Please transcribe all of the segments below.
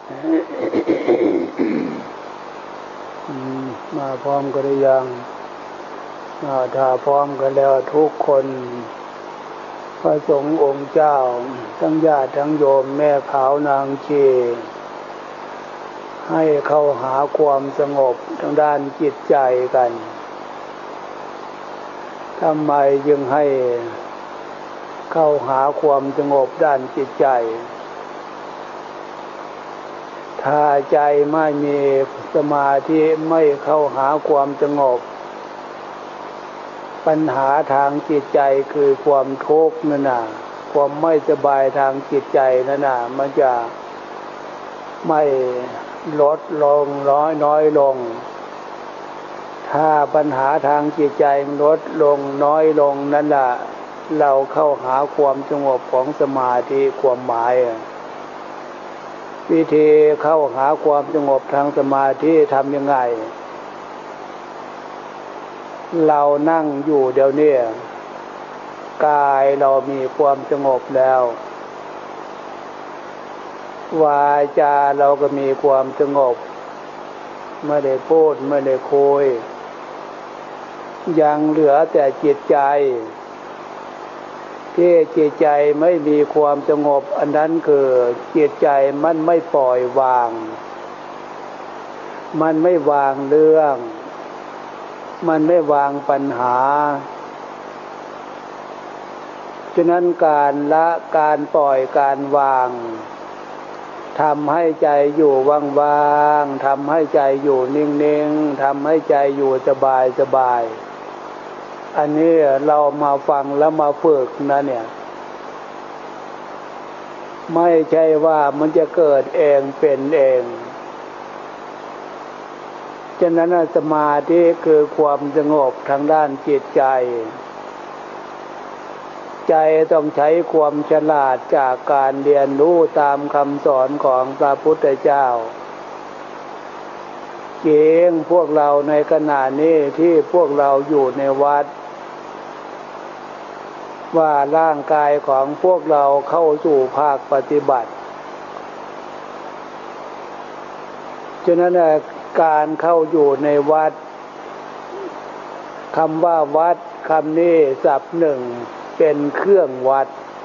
มาพร้อมกันหรือยังถ้าพร้อมกันแล้วทุกคนพระสงฆ์องค์เจ้าทั้งญาติทั้งโยมแม่ขาวนางชีให้เข้าหาความสงบทางด้านจิตใจกันทำไมจึงให้เข้าหาความสงบด้านจิตใจถ้าใจไม่มีสมาธิไม่เข้าหาความสงบปัญหาทางจิตใจคือความทุกข์นั่นน่ะความไม่สบายทางจิตใจนั่นน่ะมันจะไม่ลดลงน้อยลงถ้าปัญหาทางจิตใจลดลงน้อยลงนั่นล่ะเราเข้าหาความสงบของสมาธิความหมายวิธีเข้าหาความสงบทางสมาธิทำยังไงเรานั่งอยู่เดี๋ยวนี้กายเรามีความสงบแล้ววาจาเราก็มีความสงบไม่ได้พูดไม่ได้คุยยังเหลือแต่จิตใจที่จิตใจไม่มีความสงบอันนั้นคือจิตใจมันไม่ปล่อยวางมันไม่วางเรื่องมันไม่วางปัญหาฉะนั้นการละการปล่อยการวางทำให้ใจอยู่ว่างๆทำให้ใจอยู่นิ่งๆทำให้ใจอยู่สบายอันนี้เรามาฟังแล้วมาฝึกนะเนี่ยไม่ใช่ว่ามันจะเกิดเองเป็นเองฉะนั้นสมาธิคือความสงบทางด้านจิตใจใจต้องใช้ความฉลาดจากการเรียนรู้ตามคำสอนของพระพุทธเจ้าเก่งพวกเราในขณะนี้ที่พวกเราอยู่ในวัดว่าร่างกายของพวกเราเข้าสู่ภาคปฏิบัติฉะนั้นการเข้าอยู่ในวัดคำว่าวัดคำนี้ศัพท์หนึ่งเป็นเครื่องวัด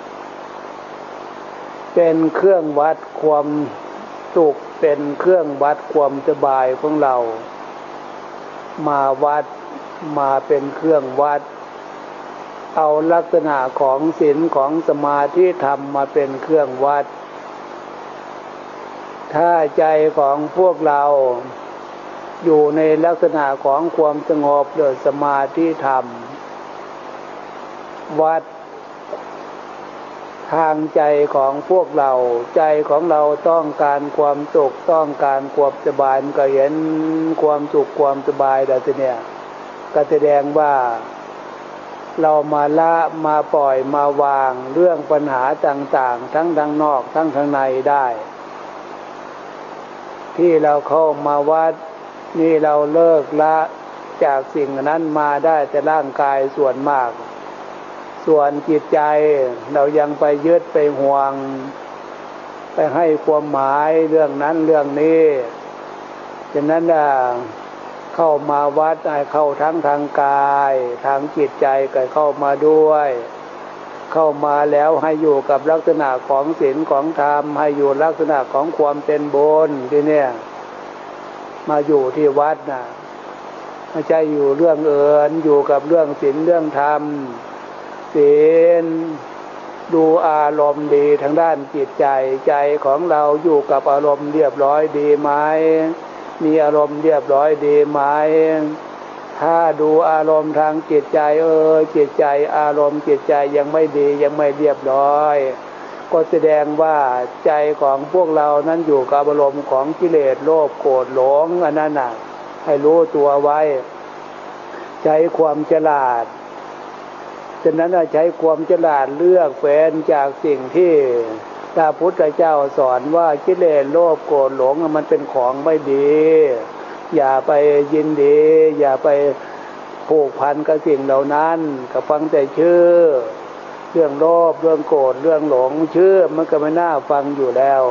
เป็นเครื่องวัดความสุขเป็นเครื่องวัดความสบายของเรามาวัดมาเป็นเครื่องวัดเอาลักษณะของศีลของสมาธิธรรมมาเป็นเครื่องวัดถ้าใจของพวกเราอยู่ในลักษณะของความสงบโดยสมาธิธรรมวัดทางใจของพวกเราใจของเราต้องการความสุขต้องการความสบายมันก็เห็นความสุขความสบายแล้วทีเนี้ยก็แสดงว่าเรามาละมาปล่อยมาวางเรื่องปัญหาต่างๆทั้งทางนอกทั้งทางในได้ที่เราเข้ามาวัดนี่เราเลิกละจากสิ่งนั้นมาได้แต่ร่างกายส่วนมากส่วนจิตใจเรายังไปยึดไปห่วงไปให้ความหมายเรื่องนั้นเรื่องนี้ฉะนั้นเข้ามาวัดให้เข้าทั้งทางกายทางจิตใจก็เข้ามาด้วยเข้ามาแล้วให้อยู่กับลักษณะของศีลของธรรมให้อยู่ลักษณะของความเป็นบุญที่เนี่ยมาอยู่ที่วัดน่ะไม่ใช่อยู่เรื่องอื่นอยู่กับเรื่องศีลเรื่องธรรมศีลดูอารมณ์ดีทางด้านจิตใจใจของเราอยู่กับอารมณ์เรียบร้อยดีไหมมีอารมณ์เรียบร้อยดีไหมถ้าดูอารมณ์ทางจิตใจจิตใจอารมณ์จิตใจยังไม่ดียังไม่เรียบร้อยก็แสดงว่าใจของพวกเรานั้นอยู่กับอารมณ์ของกิเลสโลภโกรธหลงอันนั้นน่ะให้รู้ตัวไว้ใช้ความฉลาดฉะนั้นใช้ความฉลาดเลือกเฟ้นจากสิ่งที่พระพุทธเจ้าสอนว่ากิเลสโลภโกรธหลงมันเป็นของไม่ดีอย่าไปยินดีอย่าไปผูกพันกับสิ่งเหล่านั้นก็ฟังแต่ชื่อเรื่องโลภเรื่องโกรธเรื่องหลงชื่อมันก็ไม่น่าฟังอยู่แล้ว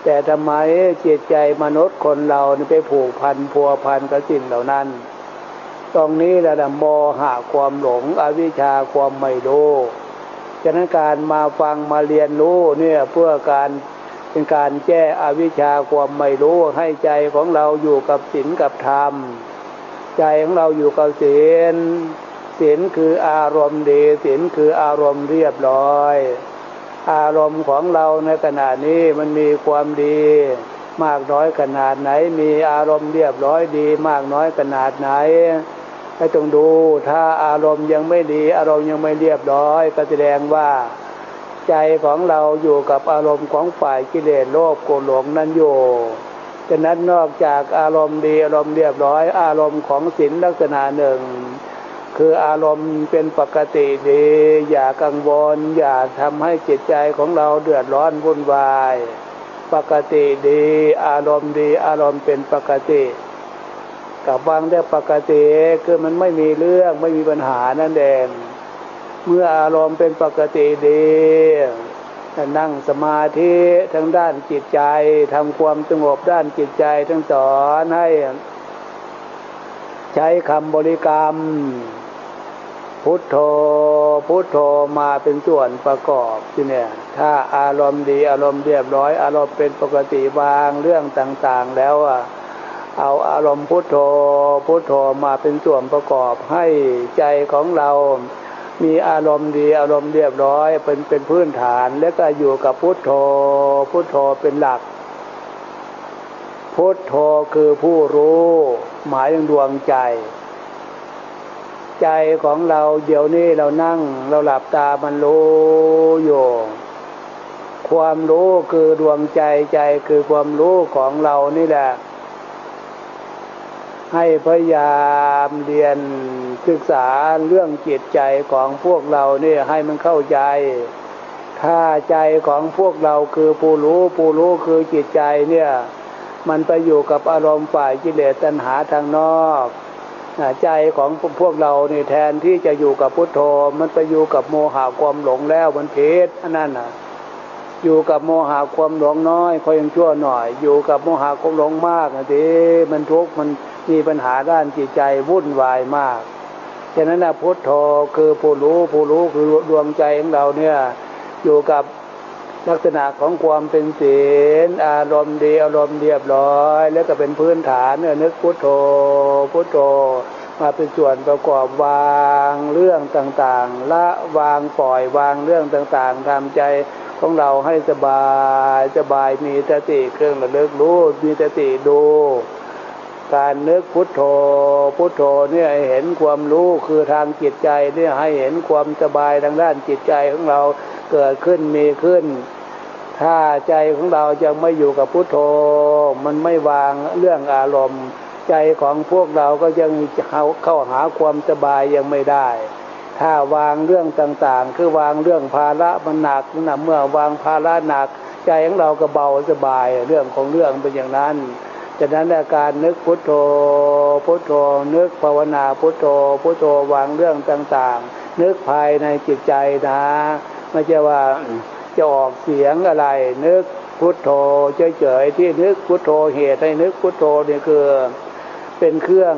แต่ทำไมจิตใจมนุษย์คนเราไปผูกพันพัวพันกับสิ่งเหล่านั้นตรงนี้แหละโมหะความหลงอวิชชาความไม่รู้ฉะนั้นการมาฟังมาเรียนรู้เนี่ยเพื่อการเป็นการแก้อวิชชาความไม่รู้ให้ใจของเราอยู่กับศีลกับธรรมใจของเราอยู่กับศีลศีลคืออารมณ์ดีศีลคืออารมณ์เรียบร้อยอารมณ์ของเราในขณะนี้มันมีความดีมากน้อยขนาดไหนมีอารมณ์เรียบร้อยดีมากน้อยขนาดไหนให้ต้องดูถ้าอารมณ์ยังไม่ดีอารมณ์ยังไม่เรียบร้อยก็แสดงว่าใจของเราอยู่กับอารมณ์ของฝ่ายกิเลสโลภโกรธหลงนั้นอยู่ฉะนั้นนอกจากอารมณ์ดีอารมณ์เรียบร้อยอารมณ์ของศีลลักษณะหนึ่งคืออารมณ์เป็นปกติดีอย่ากังวลอย่าทำให้จิตใจของเราเดือดร้อนวุ่นวายปกติดีอารมณ์ดีอารมณ์เป็นปกติกับวางได้ปกติคือมันไม่มีเรื่องไม่มีปัญหานั่นเองเมื่ออารมณ์เป็นปกติดีนั่งสมาธิทางด้านจิตใจทำความสงบด้านจิตใจทั้งสอนให้ใช้คำบริกรรมพุทโธพุทโธมาเป็นส่วนประกอบที่เนี่ยถ้าอารมณ์ดีอารมณ์เรียบร้อยอารมณ์เป็นปกติวางเรื่องต่างๆแล้วเอาอารมณ์พุทโธพุทโธมาเป็นส่วนประกอบให้ใจของเรามีอารมณ์ดีอารมณ์เรียบร้อยเป็นพื้นฐานแล้วก็อยู่กับพุทโธพุทโธเป็นหลักพุทโธคือผู้รู้หมายถึงดวงใจใจของเราเดี๋ยวนี้เรานั่งเราหลับตามันรู้อยู่ความรู้คือดวงใจใจคือความรู้ของเรานี่แหละให้พยายามเรียนศึกษาเรื่องจิตใจของพวกเราเนี่ยให้มันเข้าใจถ้าใจของพวกเราคือผู้รู้คือจิตใจเนี่ยมันไปอยู่กับอารมณ์ฝ่ายกิเลสตัณหาทางนอกใจของพวกเราเนี่ยแทนที่จะอยู่กับพุทโธมันไปอยู่กับโมหะความหลงแล้วมันผิดอันนั้นน่ะอยู่กับโมหะความหลงน้อยก็ยังชั่วหน่อยอยู่กับโมหะความหลงมากนะทีมันทุกข์มันมีปัญหาด้านจิตใจวุ่นวายมากฉะนั้นนะพุทโธคือผู้รู้คือดวงใจของเราเนี่ยอยู่กับลักษณะของความเป็นศีลอารมณ์ดีอารมณ์เรียบร้อยแล้วก็เป็นพื้นฐานเนี่ยนึกพุทโธพุทโธมาเป็นส่วนประกอบวางเรื่องต่างๆละวางปล่อยวางเรื่องต่างๆทำใจของเราให้สบายมีสติเครื่องระลึกรู้มีสติดูการนึกพุทโธพุทโธเนี่ยให้เห็นความรู้คือทางจิตใจเนี่ยให้เห็นความสบายทางด้านจิตใจของเราเกิดขึ้นมีขึ้นถ้าใจของเรายังไม่อยู่กับพุทโธมันไม่วางเรื่องอารมณ์ใจของพวกเราก็ยังเข้าหาความสบายยังไม่ได้ถ้าวางเรื่องต่างๆคือวางเรื่องภาระมันหนักนะเมื่อวางภาระหนักใจของเราก็เบาสบายเรื่องของเรื่องเป็นอย่างนั้นฉะนั้นการนึกพุทโธพุทโธนึกภาวนาพุทโธพุทโธวางเรื่องต่างๆนึกภายในจิตใจนะไม่ใช่ว่าจะออกเสียงอะไรนึกพุทโธเฉยๆที่นึกพุทโธเหตุให้นึกพุทโธนี่คือเป็นเครื่อง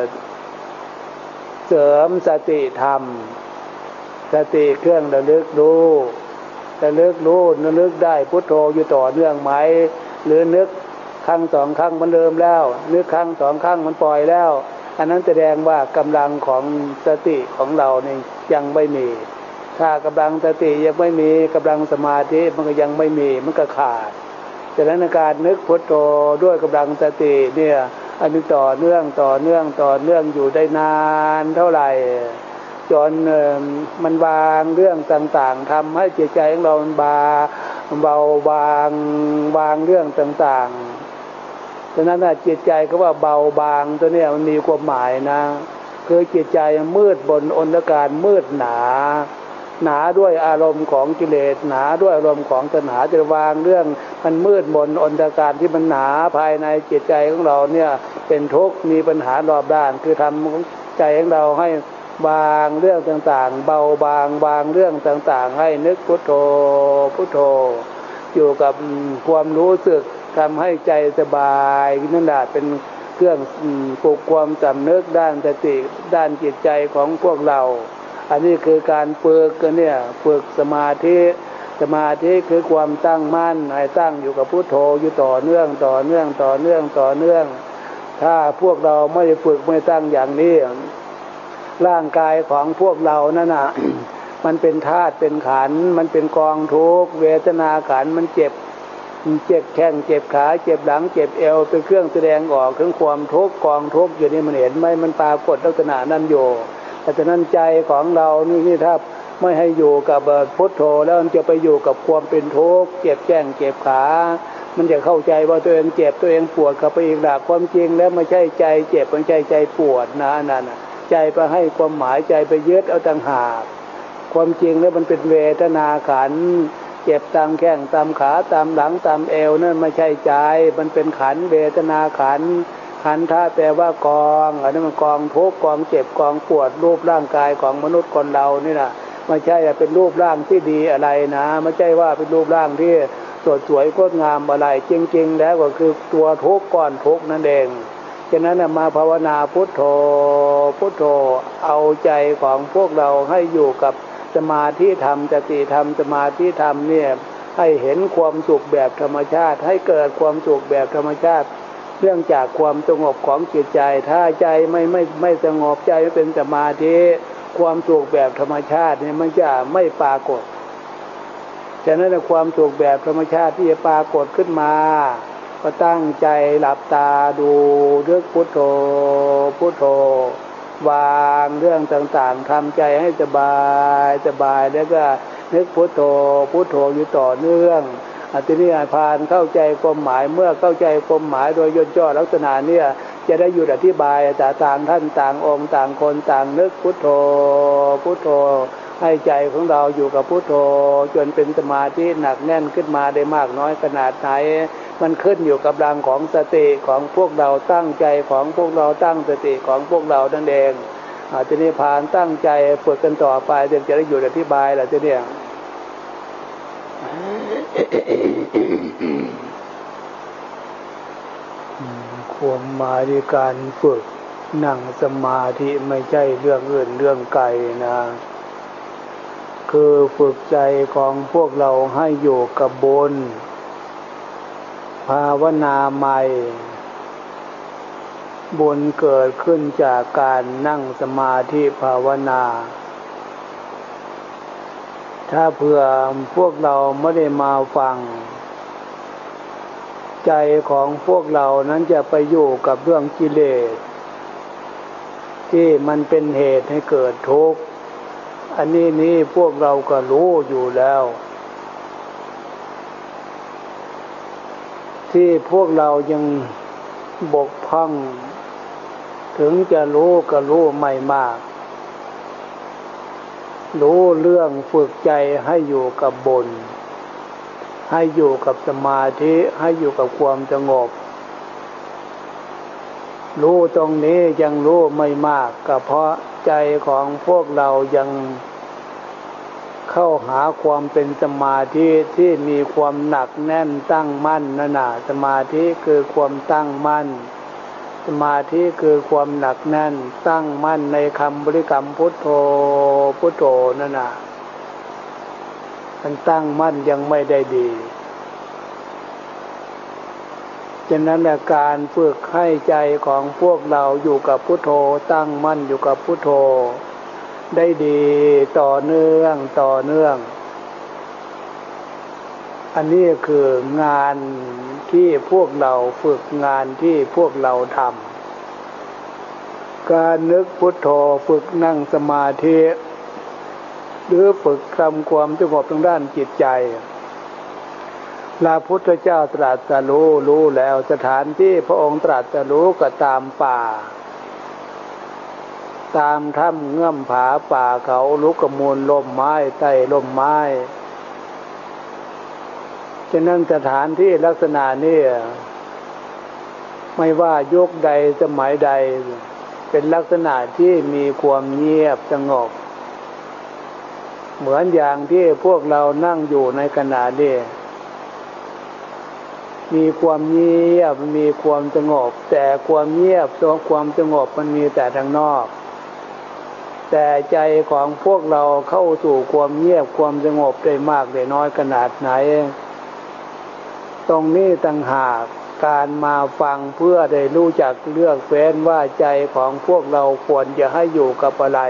เสริมสติธรรมสติเครื่องระลึกรู้ระลึกได้พุทโธอยู่ต่อเนื่องไหมหรือนึกครั้งสองครั้งมันเริ่มแล้วนึกครั้งสองครั้งมันปล่อยแล้วอันนั้นแสดงว่ากำลังของสติของเรานี่ยังไม่มีถ้ากำลังสติยังไม่มีกำลังสมาธิมันก็ยังไม่มีมันก็ขาดฉะนั้นการนึกพุทโธด้วยกำลังสติเนี่ยอันนี้ต่อเนื่องอยู่ได้นานเท่าไหร่จนมันวางเรื่องต่างๆทำให้จิตใจของเราเบาบางเรื่องต่างๆฉะนั้นจิตใจก็ว่าเบาบางตัวเนี้ยมันมีความหมายนะคือจิตใจมืดบนอนตการมืดหนาด้วยอารมณ์ของกิเลสหนาด้วยอารมณ์ของตัณหาจะวางเรื่องมันมืดมนอนตการที่มันหนาภายในจิตใจของเราเนี่ยเป็นทุกข์มีปัญหารอบด้านคือทำใจของเราให้วางเรื่องต่างๆเบาบางเรื่องต่างๆให้นึกพุทโธพุทโธอยู่กับความรู้สึกทำให้ใจสบายนั่นแหละเป็นเครื่องปลุกความสำนึกด้านสติด้านจิตใจของพวกเราอันนี้คือการฝึกเนี่ยฝึกสมาธิคือความตั้งมั่นให้ตั้งอยู่กับพุทโธอยู่ต่อเนื่องถ้าพวกเราไม่ฝึกไม่ตั้งอย่างนี้ร่างกายของพวกเรานั่นน่ะ มันเป็นธาตุเป็นขันธ์มันเป็นกองทุกข์เวทนาขันธ์มันเจ็บแข้งเจ็บขาเจ็บหลังเจ็บเอวเป็นเครื่องแสดงออกถึงความทุกข์กองทุกข์อยู่นี่มันเห็นไหมมันปรากฏลักษณะนั้นอยู่แต่ฉะนั้นใจของเรานี่ถ้าไม่ให้อยู่กับพุทโธแล้วมันจะไปอยู่กับความเป็นทุกข์เจ็บแข้งเจ็บขามันจะเข้าใจว่าตัวเองเจ็บตัวเองปวดกับไปอีกหลักความจริงแล้วไม่ใช่ใจเจ็บมันใจปวดนะนั่นใจไปให้ความหมายใจไปยึดเอาต่างหากความจริงแล้วมันเป็นเวทนาขันธ์เจ็บตามแข้งตามขาตามหลังตามเอวนั่นไม่ใช่ใจมันเป็นขันธ์เวทนาขันธ์ธาตุแปลว่ากองอันนั้นมันกองทุกข์กองเจ็บกองปวดรูปร่างกายของมนุษย์คนเรานี่นะไม่ใช่เป็นรูปร่างที่ดีอะไรนะไม่ใช่ว่าเป็นรูปร่างที่สดสวยงดงามอะไรจริงๆแล้วก็คือตัวทุกข์ก้อนทุกข์นั่นเองฉะนั้นมาภาวนาพุทโธเอาใจของพวกเราให้อยู่กับสมาธิธรรมสติธรรมสมาธิธรรมเนี่ยให้เห็นความสุขแบบธรรมชาติให้เกิดความสุขแบบธรรมชาติเนื่องจากความสงบของจิตใจถ้าใจไม่สงบใจไม่เป็นสมาธิความสุขแบบธรรมชาติเนี่ยมันจะไม่ปรากฏฉะนั้นความสุขแบบธรรมชาติที่จะปรากฏขึ้นมาก็ตั้งใจหลับตาดูนึกพุทโธวางเรื่องต่างๆทำใจให้สบายแล้วก็นึกพุทโธอยู่ต่อเนื่องทีนี้พานเข้าใจความหมายเมื่อเข้าใจความหมายโดยย่อลักษณะเนี่ยจะได้หยุดอธิบายแต่ต่างท่านต่างองค์ต่างคนต่างนึกพุทโธให้ใจของเราอยู่กับพุทโธจนเป็นสมาธิหนักแน่นขึ้นมาได้มากน้อยขนาดไหนมันขึ้นอยู่กับแรงของสติของพวกเราตั้งใจของพวกเราตั้งสติของพวกเรานั่นเองทีนี้พานตั้งใจฝึกกันต่อไปเดี๋ยวจะได้หยุดอธิบายแล้วทีนี้ความหมายในการฝึกนั่งสมาธิไม่ใช่เรื่องอื่นเรื่องไกลนะคือฝึกใจของพวกเราให้อยู่กับบนภาวนาใหม่บุญเกิดขึ้นจากการนั่งสมาธิภาวนาถ้าเผื่อพวกเราไม่ได้มาฟังใจของพวกเรานั้นจะไปอยู่กับเรื่องกิเลสที่มันเป็นเหตุให้เกิดทุกข์อันนี้พวกเราก็รู้อยู่แล้วที่พวกเรายังบกพร่องถึงจะรู้ก็รู้ไม่มากรู้เรื่องฝึกใจให้อยู่กับบนให้อยู่กับสมาธิให้อยู่กับความสงบรู้ตรงนี้ยังรู้ไม่มากก็เพราะใจของพวกเรายังเข้าหาความเป็นสมาธิที่มีความหนักแน่นตั้งมั่นนั่นน่ะสมาธิคือความตั้งมั่นสมาธิคือความหนักแน่นตั้งมั่นในคำบริกรรมพุทโธนั่นน่ะมันตั้งมั่นยังไม่ได้ดีฉะนั้นการฝึกให้ใจของพวกเราอยู่กับพุทโธตั้งมั่นอยู่กับพุทโธได้ดีต่อเนื่องอันนี้คืองานที่พวกเราฝึกงานที่พวกเราทำการนึกพุทโธฝึกนั่งสมาธิหรือฝึกทำความสงบทางด้านจิตใจพระพุทธเจ้าตรัสรู้แล้วสถานที่พระองค์ตรัสรู้ก็ตามป่าตามถ้ำเงื่อมผาป่าเขาลุกกมูลล่มไม้ใต้ล่มไม้ฉะนั้นสถานที่ลักษณะนี้ไม่ว่ายุคใดสมัยใดเป็นลักษณะที่มีความเงียบสงบเหมือนอย่างที่พวกเรานั่งอยู่ในขณะนี้มีความเงียบมีความสงบแต่ความเงียบความสงบมันมีแต่ทางนอกแต่ใจของพวกเราเข้าสู่ความเงียบความสงบได้มากได้น้อยขนาดไหนตรงนี้ต่างหากการมาฟังเพื่อได้รู้จักเลือกเฟ้นว่าใจของพวกเราควรจะให้อยู่กับอะไร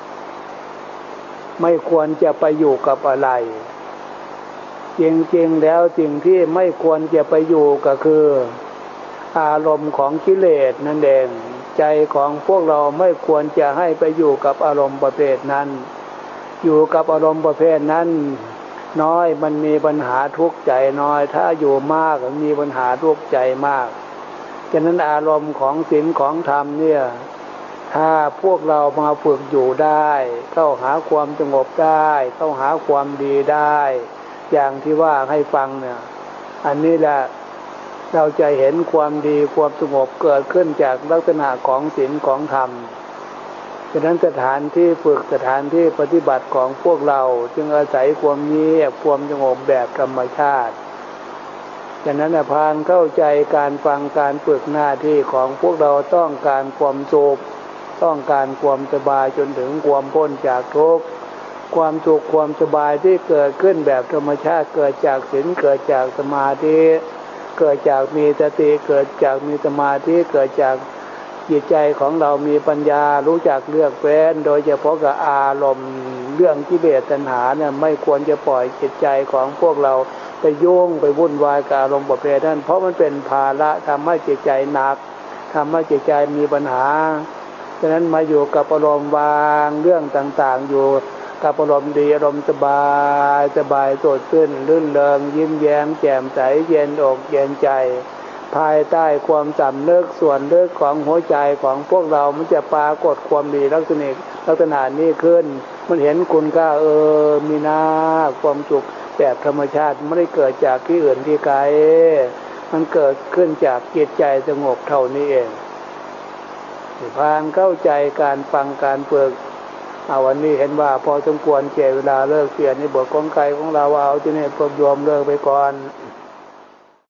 ไม่ควรจะไปอยู่กับอะไรจริงๆแล้วสิ่งที่ไม่ควรจะไปอยู่ก็คืออารมณ์ของกิเลสนั่นเองใจของพวกเราไม่ควรจะให้ไปอยู่กับอารมณ์ประเภทนั้นอยู่กับอารมณ์ประเภทนั้นน้อยมันมีปัญหาทุกข์ใจน้อยถ้าอยู่มากมีปัญหาทุกข์ใจมากฉะนั้นอารมณ์ของศีลของธรรมเนี่ยถ้าพวกเรามาฝึกอยู่ได้เข้าหาความสงบได้เข้าหาความดีได้อย่างที่ว่าให้ฟังเนี่ยอันนี้แหละเราจะเห็นความดีความสงบเกิดขึ้นจากลักษณะของศีลของธรรมฉะนั้นสถานที่ฝึกสถานที่ปฏิบัติของพวกเราจึงอาศัยความเงียบความสงบแบบธรรมชาติฉะนั้นพานเข้าใจการฟังการฝึกหน้าที่ของพวกเราต้องการความสุขต้องการความสบายจนถึงความพ้นจากทุกข์ความสุขความสบายที่เกิดขึ้นแบบธรรมชาติเกิดจากศีลเกิดจากสมาธิเกิดจากมีสติเกิดจากมีสมาธิเกิดจากจิตใจของเรามีปัญญารู้จักเลือกเฟ้นโดยเฉพาะกับอารมณ์เรื่องกิเลสตัณหาเนี่ยไม่ควรจะปล่อยจิตใจของพวกเราไปยุ่งไปวุ่นวายกับอารมณ์ประเภทนั้นเพราะมันเป็นภาระทำให้จิตใจหนักทำให้จิตใจมีปัญหาฉะนั้นมาอยู่กับอารมณ์วางเรื่องต่างๆอยู่กับอารมณ์ดีอารมณ์สบายสบายสดชื่นรื่นเริงยิ้มแย้มแจ่มใสเย็นอกเย็นใจภายใต้ความสำนึกส่วนลึกของหัวใจของพวกเรามันจะปรากฏความดีลักษณะนี้ขึ้นมันเห็นคุณค่ามีนาความสุขแบบธรรมชาติไม่ได้เกิดจากที่อื่นที่ไกลมันเกิดขึ้นจากจิตใจสงบเท่านี้เองพานเข้าใจการฟังการฝึกวันนี้เห็นว่าพอสมควรแก่เวลาเลิกเสียในบทของไกลของเราเอาที่นี่พวกโยมเลิกไปก่อน